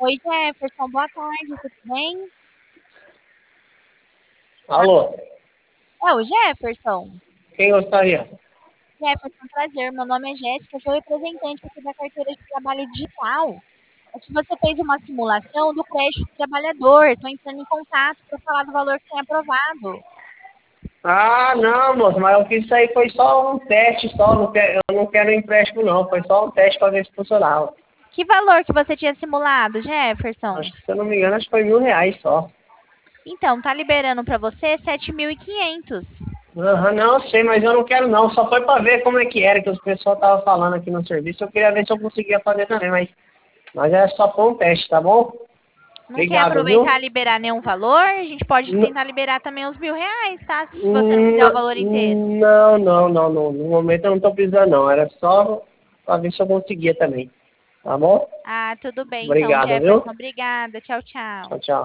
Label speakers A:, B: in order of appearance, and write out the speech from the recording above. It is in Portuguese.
A: Oi, Jefferson, boa tarde, tudo bem?
B: Alô,
A: É o Jefferson?
B: quem gostaria?
A: Jefferson, prazer, meu nome é Jéssica, sou representante aqui da carteira de trabalho digital. É que você fez uma simulação do crédito do trabalhador, estou entrando em contato para falar do valor que tem aprovado.
B: Ah, não, moço, mas eu fiz isso aí foi só um teste, só, eu não quero empréstimo não, foi só um teste para ver se funcionava.
A: Que valor que você tinha simulado, Jefferson?
B: Acho que, se eu não me engano, acho que foi R$ 1.000 só.
A: Então, tá liberando para você 7.500.
B: Aham, não, eu sei, mas eu não quero não, só foi para ver como é que era, que os pessoal estavam falando aqui no serviço, eu queria ver se eu conseguia fazer também, mas é só por um teste, tá bom?
A: Não quer
B: Obrigado,
A: aproveitar
B: viu?
A: e liberar nenhum valor? A gente pode
B: N-
A: tentar liberar também os R$ 1.000, tá? Se você não quiser o valor inteiro.
B: não, no momento eu não tô precisando não, era só para ver se eu conseguia também, tá bom?
A: Ah, tudo bem, então,
B: Obrigado,
A: Jefferson.
B: viu?
A: Obrigada. Tchau, tchau.
B: Tchau, tchau.